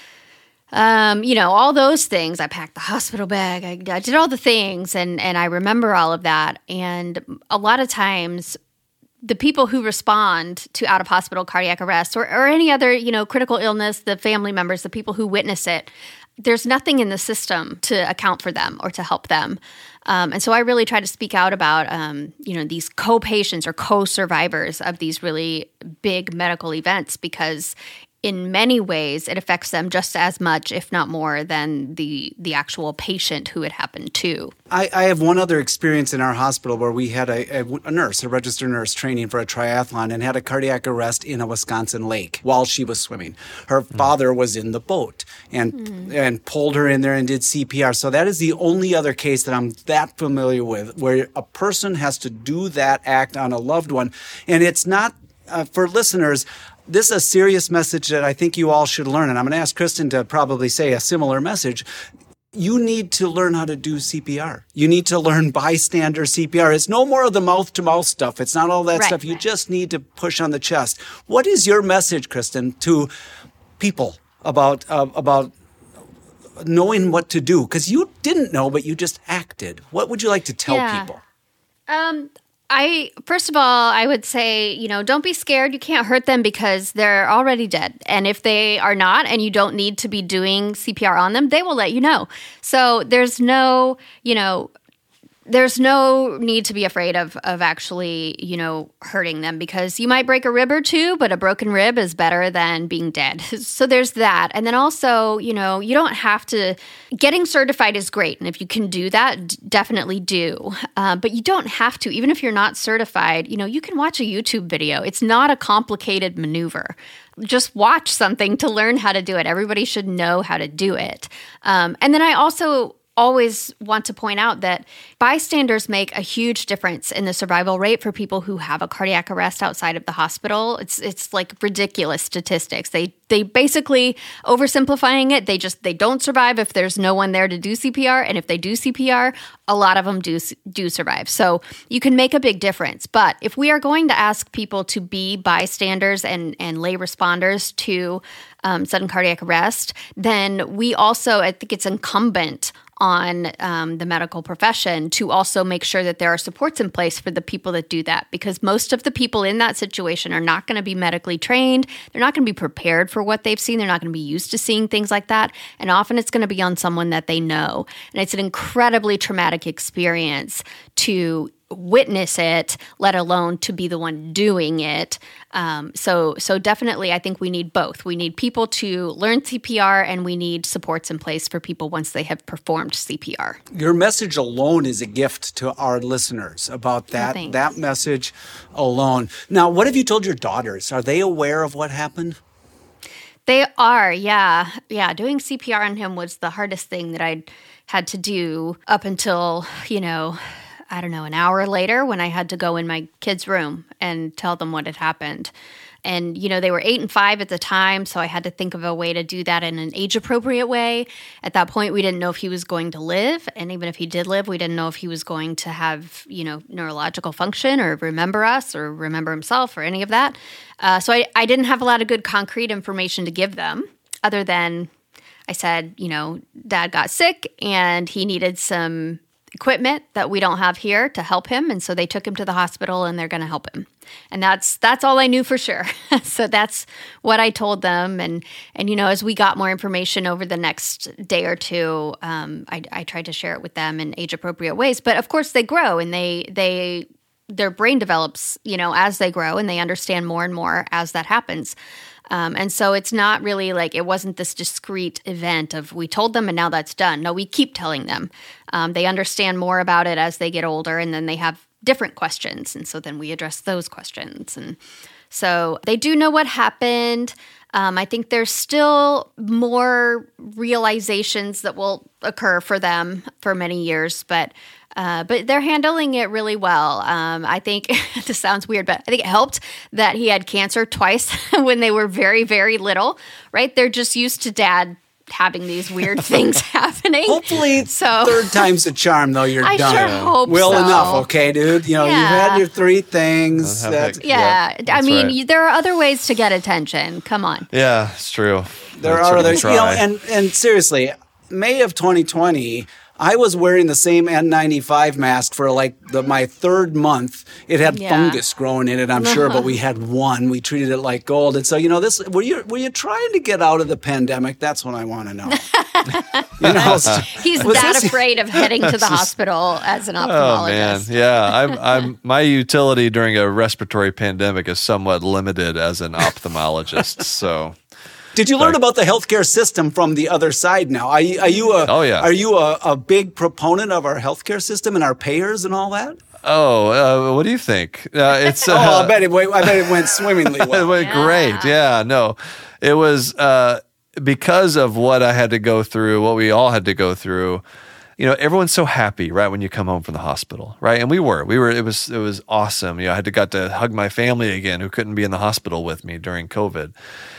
Um, you know, all those things. I packed the hospital bag. I, I did all the things, and and I remember all of that. And a lot of times, the people who respond to out-of-hospital cardiac arrest or, or any other, you know, critical illness, the family members, the people who witness it, there's nothing in the system to account for them or to help them. Um, and so I really try to speak out about, um, you know, these co-patients or co-survivors of these really big medical events, because in many ways it affects them just as much, if not more, than the the actual patient who it happened to. I, I have one other experience in our hospital where we had a, a, a nurse, a registered nurse training for a triathlon, and had a cardiac arrest in a Wisconsin lake while she was swimming. Her mm. father was in the boat and mm. and pulled her in there and did C P R. So that is the only other case that I'm that familiar with where a person has to do that act on a loved one. And it's not, uh, for listeners, this is a serious message that I think you all should learn. And I'm going to ask Kristen to probably say a similar message. You need to learn how to do C P R. You need to learn bystander C P R. It's no more of the mouth-to-mouth stuff. It's not all that right, stuff. You right. just need to push on the chest. What is your message, Kristen, to people about uh, about knowing what to do? Because you didn't know, but you just acted. What would you like to tell yeah. people? Um. I, first of all, I would say, you know, don't be scared. You can't hurt them because they're already dead. And if they are not, and you don't need to be doing C P R on them, they will let you know. So there's no, you know, there's no need to be afraid of of actually, you know, hurting them, because you might break a rib or two, but a broken rib is better than being dead. So there's that. And then also, you know, you don't have to, getting certified is great. And if you can do that, d- definitely do. Uh, but you don't have to, even if you're not certified, you know, you can watch a YouTube video. It's not a complicated maneuver. Just watch something to learn how to do it. Everybody should know how to do it. Um, and then I also always want to point out that bystanders make a huge difference in the survival rate for people who have a cardiac arrest outside of the hospital. It's it's like ridiculous statistics. They they basically, oversimplifying it, they just they don't survive if there's no one there to do C P R, and if they do C P R, a lot of them do do survive. So you can make a big difference. But if we are going to ask people to be bystanders and and lay responders to um, sudden cardiac arrest, then we also, I think it's incumbent on um, the medical profession to also make sure that there are supports in place for the people that do that, because most of the people in that situation are not going to be medically trained. They're not going to be prepared for what they've seen. They're not going to be used to seeing things like that. And often it's going to be on someone that they know. And it's an incredibly traumatic experience to witness it, let alone to be the one doing it. Um, so, so definitely, I think we need both. We need people to learn C P R, and we need supports in place for people once they have performed C P R. Your message alone is a gift to our listeners about that, Oh, that message alone. Now, what have you told your daughters? Are they aware of what happened? They are, yeah. Yeah, doing C P R on him was the hardest thing that I'd had to do up until, you know, I don't know, an hour later when I had to go in my kids' room and tell them what had happened. And, you know, they were eight and five at the time, so I had to think of a way to do that in an age-appropriate way. At that point, we didn't know if he was going to live, and even if he did live, we didn't know if he was going to have, you know, neurological function or remember us or remember himself or any of that. Uh, so I, I didn't have a lot of good concrete information to give them, other than I said, you know, Dad got sick and he needed some equipment that we don't have here to help him. And so they took him to the hospital and they're going to help him. And that's that's all I knew for sure. So that's what I told them. And, and you know, as we got more information over the next day or two, um, I, I tried to share it with them in age-appropriate ways. But of course, they grow and they they their brain develops, you know, as they grow, and they understand more and more as that happens. Um, and so it's not really like it wasn't this discrete event of we told them and now that's done. No, we keep telling them. Um, they understand more about it as they get older, and then they have different questions. And so then we address those questions. And so they do know what happened. Um, I think there's still more realizations that will occur for them for many years, but uh, but they're handling it really well. Um, I think this sounds weird, but I think it helped that he had cancer twice when they were very, very little, right? They're just used to dad having these weird things happening. Hopefully, so, third time's the charm, though. You're I done. sure hope well so. enough, okay, dude. You know, Yeah. you've had your three things. Have That's, it. Yeah, Yep, I that's mean, right. you, there are other ways to get attention. Come on. Yeah, it's true. there I'd are other, certainly you know, try. and and seriously, May of twenty twenty. I was wearing the same N ninety-five mask for like the, my third month. It had Yeah. fungus growing in it, I'm sure, but we had one. We treated it like gold. And so, you know, this were you were you trying to get out of the pandemic? That's what I want to know. You know, He's was that this- afraid of heading to the hospital as an Oh man, ophthalmologist. yeah. I'm, I'm. My utility during a respiratory pandemic is somewhat limited as an ophthalmologist. So, Did you learn about the healthcare system from the other side now? Are you, are you a Oh, yeah. are you a, a big proponent of our healthcare system and our payers and all that? oh, uh, what do you think? Uh, it's. Uh, Oh, I bet it went, I bet it went swimmingly It well. went great. Yeah, no, it was uh, because of what I had to go through, what we all had to go through. You know, everyone's so happy, right, when you come home from the hospital, right? And we were, we were. It was, it was awesome. You know, I had to got to hug my family again, who couldn't be in the hospital with me during COVID,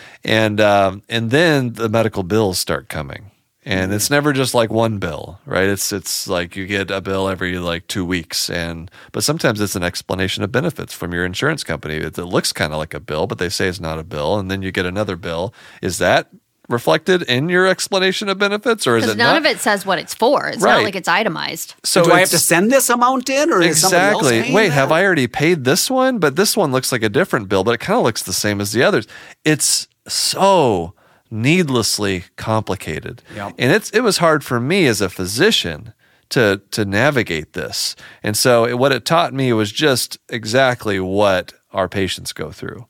and um, and then the medical bills start coming. And it's never just like one bill, right? It's it's like you get a bill every like two weeks, and but sometimes it's an explanation of benefits from your insurance company. It, it looks kind of like a bill, but they say it's not a bill, and then you get another bill. Is that reflected in your explanation of benefits, or is Because it none not? of it says what it's for. It's Right. not like it's itemized. So Do I have it's- to send this amount in, or is somebody else Exactly. paying Wait, that? have I already paid this one? But this one looks like a different bill, but it kind of looks the same as the others. It's so needlessly complicated. Yep. And it's it was hard for me as a physician to to navigate this. And so it, what it taught me was just exactly what our patients go through.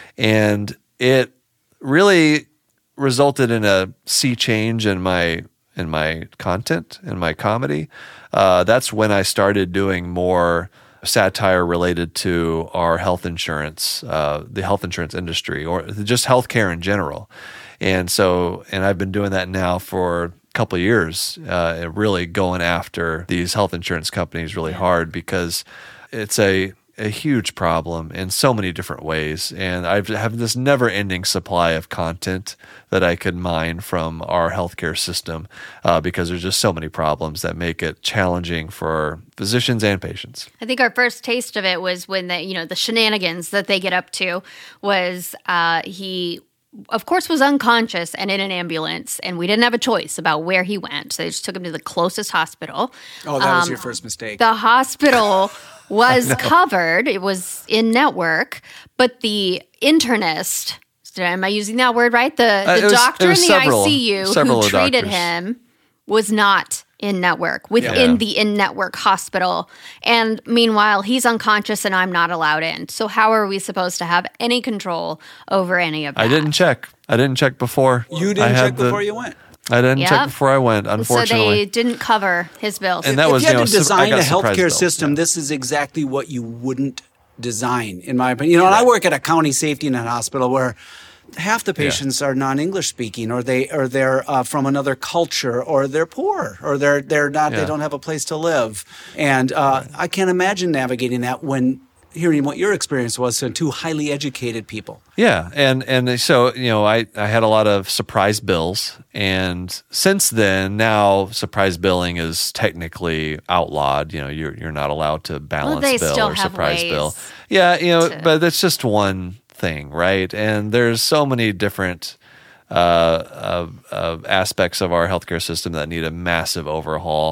And it really resulted in a sea change in my in my content, in my comedy. Uh, that's when I started doing more satire related to our health insurance, uh, the health insurance industry, or just healthcare in general. And so, and I've been doing that now for a couple of years, uh, really going after these health insurance companies really hard, because it's a a huge problem in so many different ways. And I have this never-ending supply of content that I could mine from our healthcare system uh, because there's just so many problems that make it challenging for physicians and patients. I think our first taste of it was when the you know the shenanigans that they get up to was uh, he. Of course, was unconscious and in an ambulance, and we didn't have a choice about where he went. So they just took him to the closest hospital. Oh, that was Um, your first mistake. The hospital was covered; it was in network, but the internist. Am I using that word right? The Uh, the it was- it doctor was in the several- I C U several who treated doctors. him was not in network within Yeah. the in-network hospital, and meanwhile he's unconscious and I'm not allowed in. So how are we supposed to have any control over any of that? I didn't check. I didn't check before. You I didn't had check the- before you went. I didn't Yep. check before I went, So unfortunately. they didn't cover his bills. And that if was, you had you know, to sur- I design got a surprise healthcare bills, system, yeah. this is exactly what you wouldn't design, in my opinion. You know, and I work at a county safety net hospital where half the patients are non-English speaking, or they or they're uh, from another culture, or they're poor, or they're they're not Yeah. they don't have a place to live, and uh, I can't imagine navigating that when hearing what your experience was to two highly educated people. Yeah, and and so you know, I I had a lot of surprise bills, and since then, now surprise billing is technically outlawed. You know, you're you're not allowed to balance they bill still or have surprise ways bill. Yeah, you know, to- but that's just one thing, right? And there's so many different uh, uh, uh, aspects of our healthcare system that need a massive overhaul.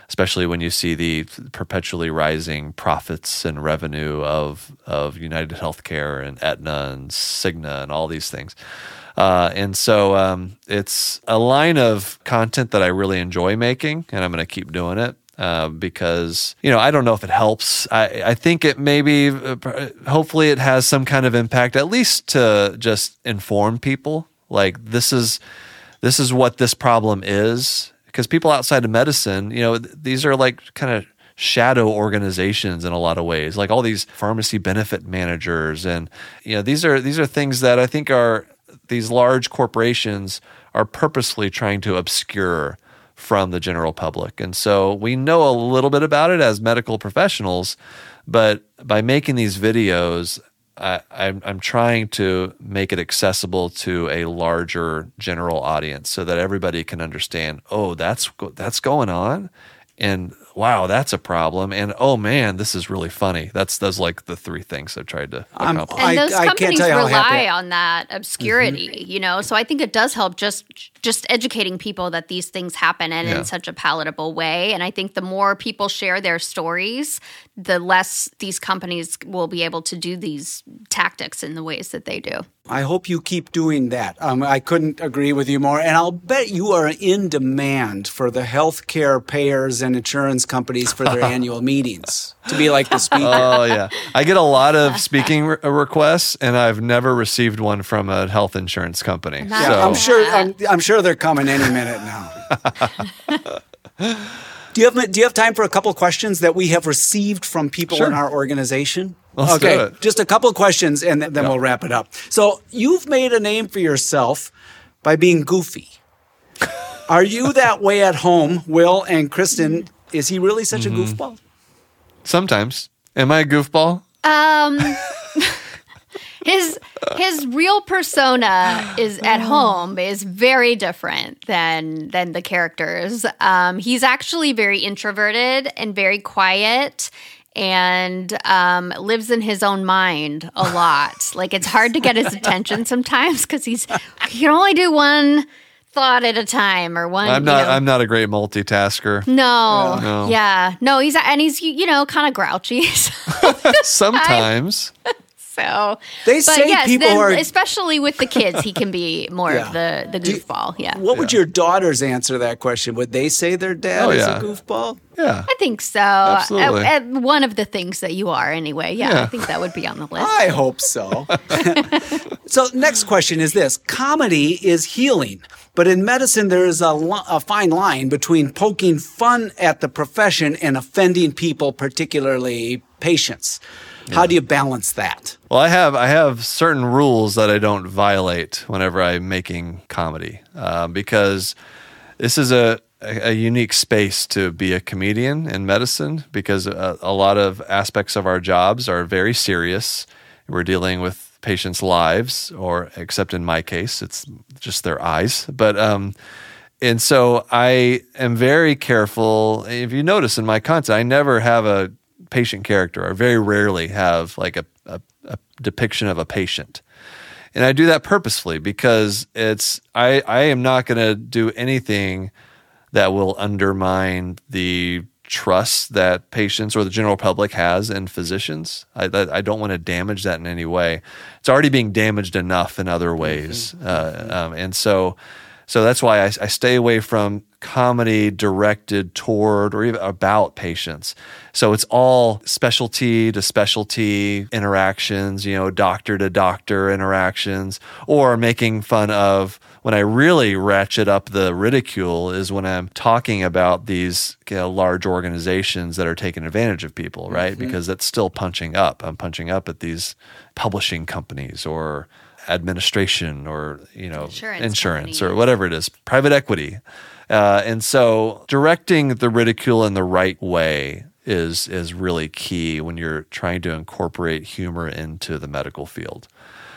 especially when you see the perpetually rising profits and revenue of of United Healthcare and Aetna and Cigna and all these things. Uh, and so um, it's a line of content that I really enjoy making, and I'm going to keep doing it. Uh, because, you know, I don't know if it helps. I, I think it maybe, uh, hopefully it has some kind of impact, at least to just inform people. Like, this is this is what this problem is. Because people outside of medicine, you know, th- these are like kind of shadow organizations in a lot of ways, like all these pharmacy benefit managers. And, you know, these are these are things that I think are, these large corporations are purposely trying to obscure from the general public. And so we know a little bit about it as medical professionals, but by making these videos, I, I'm, I'm trying to make it accessible to a larger general audience so that everybody can understand, oh, that's that's going on, and wow, that's a problem, and oh man, this is really funny. That's those like the three things I've tried to accomplish. And those I, I companies can't tell you how rely happy I- on that obscurity, mm-hmm. you know. So I think it does help just just educating people that these things happen and Yeah. in such a palatable way. And I think the more people share their stories, the less these companies will be able to do these tactics in the ways that they do. I hope you keep doing that. Um, I couldn't agree with you more. And I'll bet you are in demand for the healthcare payers and insurance companies for their annual meetings to be like the speaker. Oh, yeah. I get a lot of speaking re- requests, and I've never received one from a health insurance company. Not Yeah, so, I'm sure. I'm, I'm sure they're coming any minute now. do you have Do you have time for a couple questions that we have received from people Sure. in our organization? Let's okay, do it. just a couple of questions, and then Yeah. we'll wrap it up. So you've made a name for yourself by being goofy. Are you that way at home, Will and Kristen? Is he really such Mm-hmm. a goofball? sometimes. Am I a goofball? Um, his his real persona is at home is very different than than the characters. Um, he's actually very introverted and very quiet, and um, lives in his own mind a lot. Like, it's hard to get his attention sometimes because he's he can only do one thought at a time or one. I'm you not. know. I'm not a great multitasker. No, Yeah. No. yeah, no, he's and he's you know kind of grouchy. Sometimes. So They but say yes, people then, are- especially with the kids, he can be more Yeah. of the the Do you- goofball. Yeah, What would your daughters answer to that question? Would they say their dad Oh, is yeah. a goofball? Yeah. I think so. Absolutely. Uh, uh, one of the things that you are, anyway. Yeah, Yeah. I think that would be on the list. I hope so. So next question is this. Comedy is healing, but in medicine there is a, li- a fine line between poking fun at the profession and offending people, particularly patients. How do you balance that? Well, I have I have certain rules that I don't violate whenever I'm making comedy, uh, because this is a, a, a unique space to be a comedian in medicine, because a, a lot of aspects of our jobs are very serious. We're dealing with patients' lives, or except in my case, it's just their eyes. But um, and so I am very careful. If you notice in my content, I never have a patient character. I very rarely have like a, a, a depiction of a patient. And I do that purposefully because it's I, I am not going to do anything that will undermine the trust that patients or the general public has in physicians. I, that, I don't want to damage that in any way. It's already being damaged enough in other ways. Mm-hmm. Uh, um, and so so that's why I, I stay away from comedy directed toward or even about patients. So it's all specialty to specialty interactions, you know, doctor to doctor interactions, or making fun of. When I really ratchet up the ridicule is when I'm talking about these, you know, large organizations that are taking advantage of people, right? Mm-hmm. Because that's still punching up. I'm punching up at these publishing companies or administration or, you know, Insurance insurance or companies. whatever it is, private equity. Uh, and so directing the ridicule in the right way is is really key when you're trying to incorporate humor into the medical field.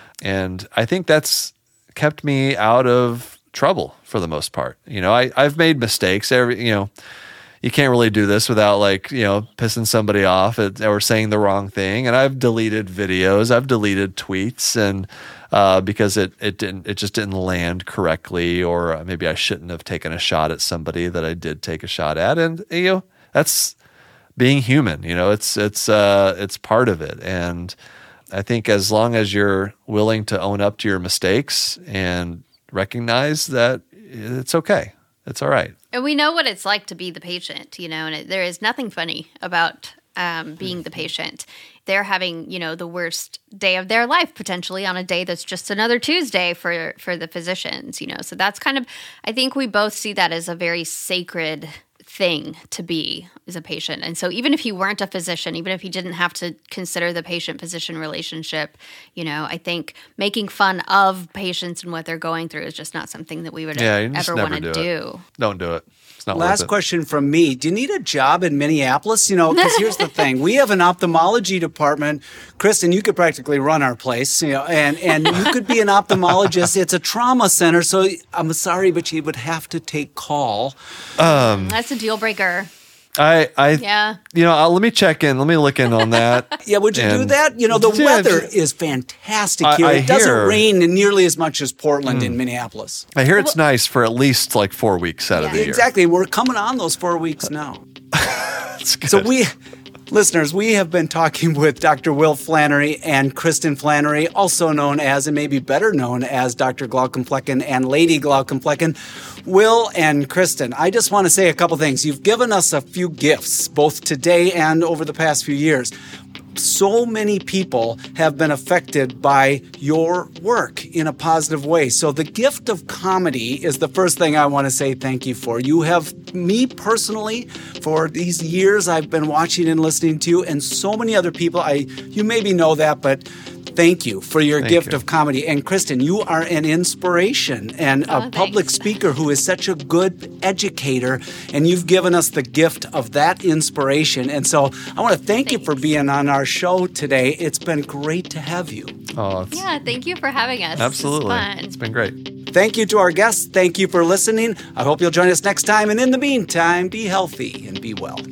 And I think that's kept me out of trouble for the most part. You know, I, I've made mistakes. Every, you know, you can't really do this without, like, you know, pissing somebody off at, or saying the wrong thing. And I've deleted videos, I've deleted tweets, and uh, because it it didn't it just didn't land correctly, or maybe I shouldn't have taken a shot at somebody that I did take a shot at. And, you know, that's being human. You know, it's it's uh, it's part of it. And I think as long as you're willing to own up to your mistakes and recognize that it's okay, it's all right. And we know what it's like to be the patient, you know, and it, there is nothing funny about um, being the patient. They're having, you know, the worst day of their life potentially on a day that's just another Tuesday for, for the physicians, you know. So that's kind of, I think we both see that as a very sacred thing to be as a patient. And so even if he weren't a physician, even if he didn't have to consider the patient-physician relationship, you know, I think making fun of patients and what they're going through is just not something that we would yeah, you ever want to do. do. Don't do it. It's not Last worth it. question from me. Do you need a job in Minneapolis? You know, because here's the thing. We have an ophthalmology department. Kristen, you could practically run our place, you know, and, and you could be an ophthalmologist. It's a trauma center, so I'm sorry, but you would have to take call. Um, That's a deal breaker. I, I, Yeah. you know, I'll, let me check in. Let me look in on that. Yeah, would you do And- that? You know, the Yeah, weather j- is fantastic I- here. I it doesn't hear- rain nearly as much as Portland in Minneapolis. I hear it's nice for at least like four weeks out of Yeah. the year. Exactly. We're coming on those four weeks now. That's good. So we, listeners, we have been talking with Doctor Will Flannery and Kristen Flannery, also known as, and maybe better known as, Doctor Glaucom Flecken and Lady Glaucom Flecken. Will and Kristen, I just want to say a couple things. You've given us a few gifts, both today and over the past few years. So many people have been affected by your work in a positive way. So the gift of comedy is the first thing I want to say thank you for. You have me personally, for these years I've been watching and listening to you, and so many other people. I you maybe know that, but thank you for your Thank gift you. of comedy. And Kristen, you are an inspiration and Oh, a public thanks. speaker who is such a good educator, and you've given us the gift of that inspiration. And so I want to thank you for Thanks. being on our show today. It's been great to have you. oh, it's, Yeah, thank you for having us. absolutely. It's fun. It's been great. Thank you to our guests. Thank you for listening. I hope you'll join us next time. And in the meantime, be healthy and be well.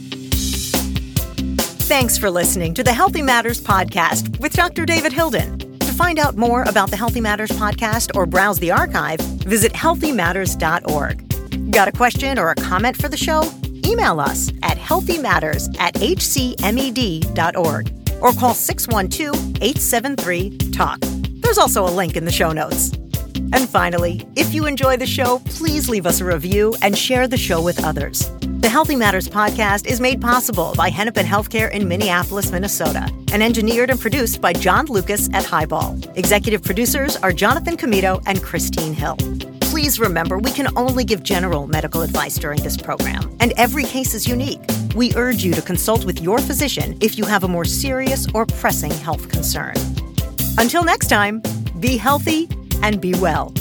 Thanks for listening to the Healthy Matters Podcast with Doctor David Hilden. To find out more about the Healthy Matters Podcast or browse the archive, visit healthy matters dot org. Got a question or a comment for the show? Email us at healthymatters at h c med dot org or call six one two, eight seven three, talk. There's also a link in the show notes. And finally, if you enjoy the show, please leave us a review and share the show with others. The Healthy Matters Podcast is made possible by Hennepin Healthcare in Minneapolis, Minnesota, and engineered and produced by John Lucas at Highball. Executive producers are Jonathan Comito and Christine Hill. Please remember, we can only give general medical advice during this program, and every case is unique. We urge you to consult with your physician if you have a more serious or pressing health concern. Until next time, be healthy and be well.